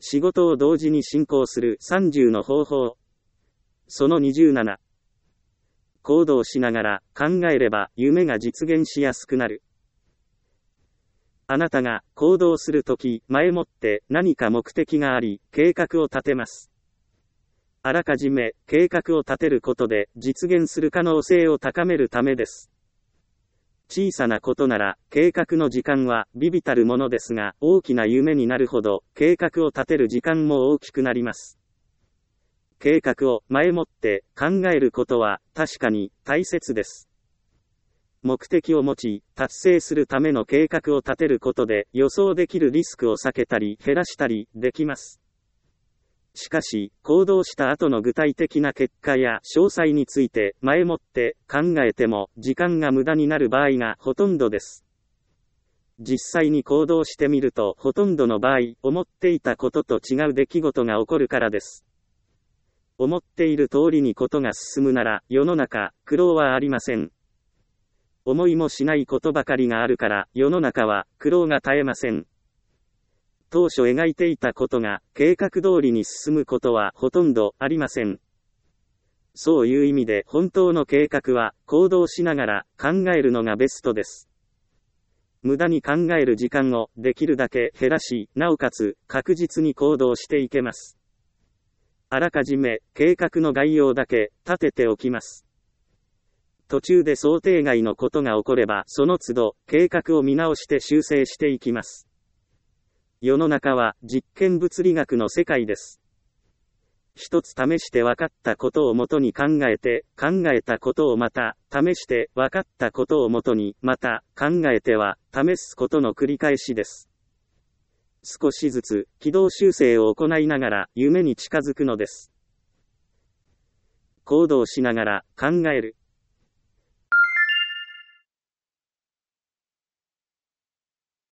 仕事を同時に進行する30の方法。その27。行動しながら考えれば夢が実現しやすくなる。あなたが行動するとき、前もって何か目的があり、計画を立てます。あらかじめ計画を立てることで実現する可能性を高めるためです。小さなことなら計画の時間は微々たるものですが、大きな夢になるほど計画を立てる時間も大きくなります。計画を前もって考えることは確かに大切です。目的を持ち、達成するための計画を立てることで予想できるリスクを避けたり減らしたりできます。しかし、行動した後の具体的な結果や詳細について前もって考えても時間が無駄になる場合がほとんどです。実際に行動してみるとほとんどの場合、思っていたことと違う出来事が起こるからです。思っている通りにことが進むなら世の中、苦労はありません。思いもしないことばかりがあるから世の中は苦労が絶えません。当初描いていたことが計画通りに進むことはほとんどありません。そういう意味で本当の計画は行動しながら考えるのがベストです。無駄に考える時間をできるだけ減らし、なおかつ確実に行動していけます。あらかじめ計画の概要だけ立てておきます。途中で想定外のことが起こればその都度計画を見直して修正していきます。世の中は実験物理学の世界です。一つ試して分かったことをもとに考えて、考えたことをまた試して分かったことをもとにまた考えては試すことの繰り返しです。少しずつ軌道修正を行いながら夢に近づくのです。行動しながら考える。